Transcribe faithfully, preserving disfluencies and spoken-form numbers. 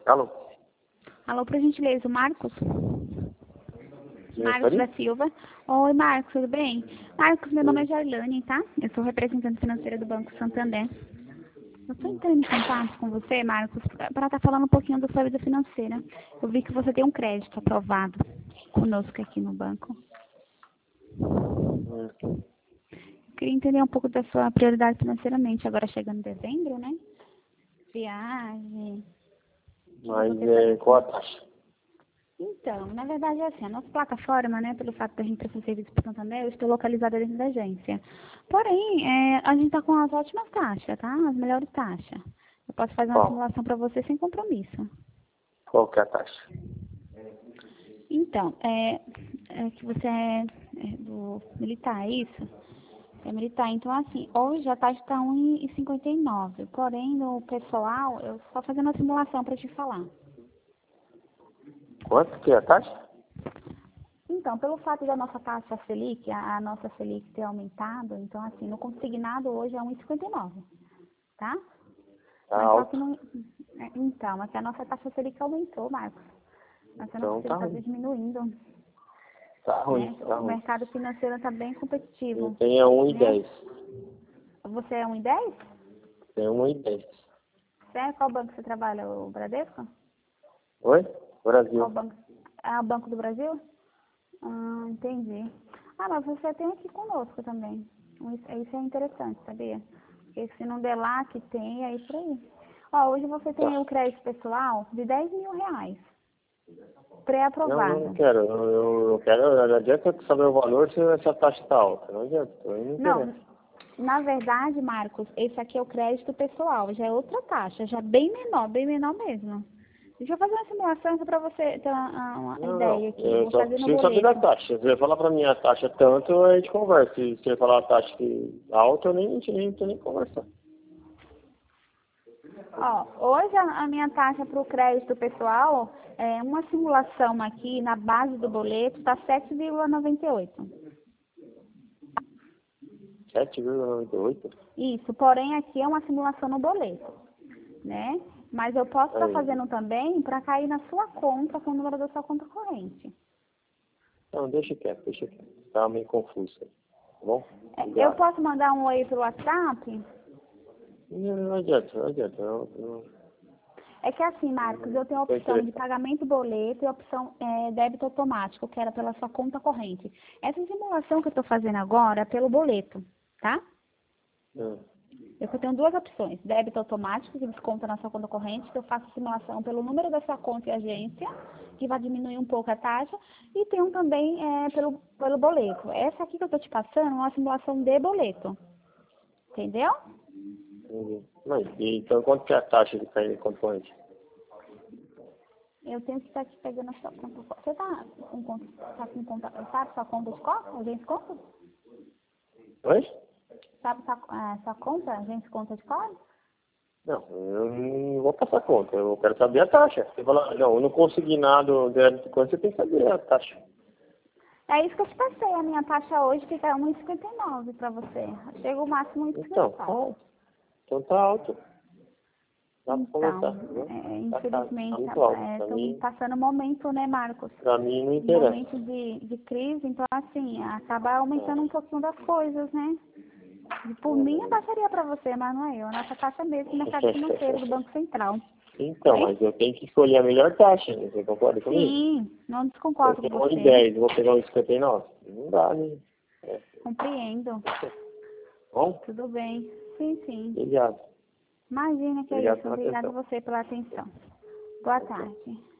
Alô? Alô, por gentileza, o Marcos? Sim, Marcos pode? da Silva. Oi, Marcos, tudo bem? Marcos, meu nome é Jarlane, tá? Eu sou representante financeira do Banco Santander. Eu estou entrando em contato com você, Marcos, para estar falando um pouquinho da sua vida financeira. Eu vi que você tem um crédito aprovado conosco aqui no banco. Hum. Queria entender um pouco da sua prioridade financeiramente, agora chegando dezembro, né? Viagem. O que Mas você é, faz? qual a taxa? Então, na verdade é assim, a nossa plataforma, né, pelo fato da gente prestar serviço para Santander, eu estou localizada dentro da agência. Porém, é, a gente está com as ótimas taxas, tá? As melhores taxas. Eu posso fazer uma Qual? simulação para você sem compromisso. Qual que é a taxa? Então, é, é que você é, é do militar, é isso? É militar. Então, assim, hoje a taxa está um e cinquenta e nove. Porém, no pessoal, eu só fazendo uma simulação para te falar. Quanto que é a taxa? Então, pelo fato da nossa taxa Selic, a, a nossa Selic ter aumentado, então, assim, no consignado hoje é um e cinquenta e nove, tá? Tá Mas só que alto. não... é, Então, é que a nossa taxa Selic aumentou, Marcos. Mas você não Então precisa tá estar ruim. diminuindo, Tá ruim, né? tá O ruim. mercado financeiro está bem Eu competitivo, tenho um e né? dez. Você é um e dez? Tenho um e dez. Certo? Qual banco você trabalha? O Bradesco? Oi? Qual Brasil. banco? É o Banco do Brasil? Ah, entendi. Ah, mas você tem aqui conosco também. Isso, isso é interessante, sabia? Porque se não der lá que tem, é isso aí. Ó, hoje você tem Tá. o crédito pessoal de dez mil reais, Não, não, não pré-aprovado. quero. Eu, eu, eu quero. Não adianta saber o valor se essa taxa tá alta. Não adianta. Aí não Não, interessa. na verdade, Marcos, esse aqui é o crédito pessoal, já é outra taxa, já é bem menor, bem menor mesmo. Deixa eu fazer uma simulação para você ter uma, uma Não, ideia não. aqui. Eu Eu vou só fazer no preciso saber da boleto. taxa. Se você falar pra mim a taxa tanto, a gente conversa. Se você falar a taxa que alta, eu nem, nem, nem, nem conversar. Ó, hoje a, a minha taxa para o crédito pessoal, é uma simulação aqui na base do boleto, está sete vírgula noventa e oito. sete vírgula noventa e oito? Isso, porém aqui é uma simulação no boleto, né? Mas eu posso estar Aí. fazendo também para cair na sua conta com o número da sua conta corrente. Não, deixa quieto, deixa quieto. Tá meio confuso. Tá bom? É, eu Obrigado. posso mandar um oi pelo WhatsApp? Não, não adianta, não adianta. Não, não, É que assim, Marcos, eu tenho a tô opção de interessado. pagamento boleto e a opção é, débito automático, que era pela sua conta corrente. Essa simulação que eu estou fazendo agora é pelo boleto, tá? Hum. Eu tenho duas opções, débito automático, que desconta na sua conta corrente, que eu faço simulação pelo número da sua conta e agência, que vai diminuir um pouco a taxa, e tem um também é, pelo, pelo boleto. Essa aqui que eu estou te passando é uma simulação de boleto, entendeu? Entendi. Mas, e, então, quanto que é a taxa de cair componente? Eu tenho que estar aqui pegando a sua conta. Você está com conta, tá com conta, sabe sua conta de qual? Agência conta? Oi? Sabe sua, ah, sua conta, agência conta de qual? Não, eu não vou passar conta. Eu quero saber a taxa. Você fala, não, eu não consegui nada débito, quanto você tem que saber a taxa. É isso que eu te passei. A minha taxa hoje fica um e cinquenta e nove para você. Chega o máximo Então, tá um e cinquenta e quatro. alto. Então tá alto. Dá pra conversar, Então, entendeu? é, Tá caro, tá infelizmente, muito alto. Pra estamos mim, passando um momento, né, Marcos? pra mim não Um interessa. momento de, de crise, então, assim, acaba aumentando um É, pouquinho das coisas, né? E por não, mim, eu não. baixaria para você, mas não é eu. A nossa taxa mesmo, mercado financeiro do Banco Central. Então, Ok? mas eu tenho que escolher a melhor taxa, né? Você concorda comigo? Sim, não Eu desconcordo com tenho um e você. dez, eu vou pegar um e cinquenta e nove. Não dá, né? É. Compreendo. Bom, Tudo bem. Sim, sim. obrigado. Imagina que é Obrigado isso. pela Obrigada a atenção. você pela atenção. Boa tarde.